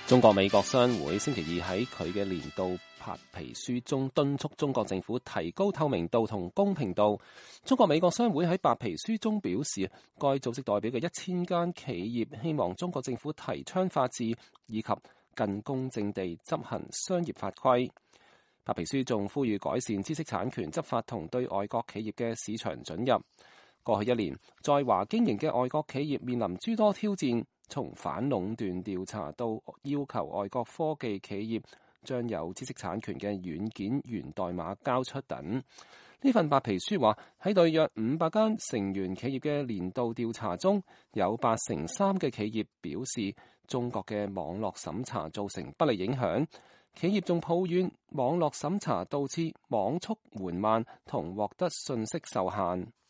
中國美國商會星期二喺佢嘅年度白皮書中敦促中國政府提高透明度同公平度。中國美國商會喺白皮書中表示，該組織代表嘅1000間企業希望中國政府提倡法治，以及更公正地執行商業法規。白皮書仲呼籲改善知識產權執法同對外國企業嘅市場准入。過去1年，在華經營嘅外國企業面臨諸多挑戰，從反壟斷調查到要求外國科技企業將有知識產權嘅軟件源代碼交出等。呢份白皮書話，喺對約500間成員企業嘅年度調查中，有83%嘅企業表示中國嘅網絡審查造成不利影響。企業仲抱怨網絡審查導致網速緩慢同獲得信息受限。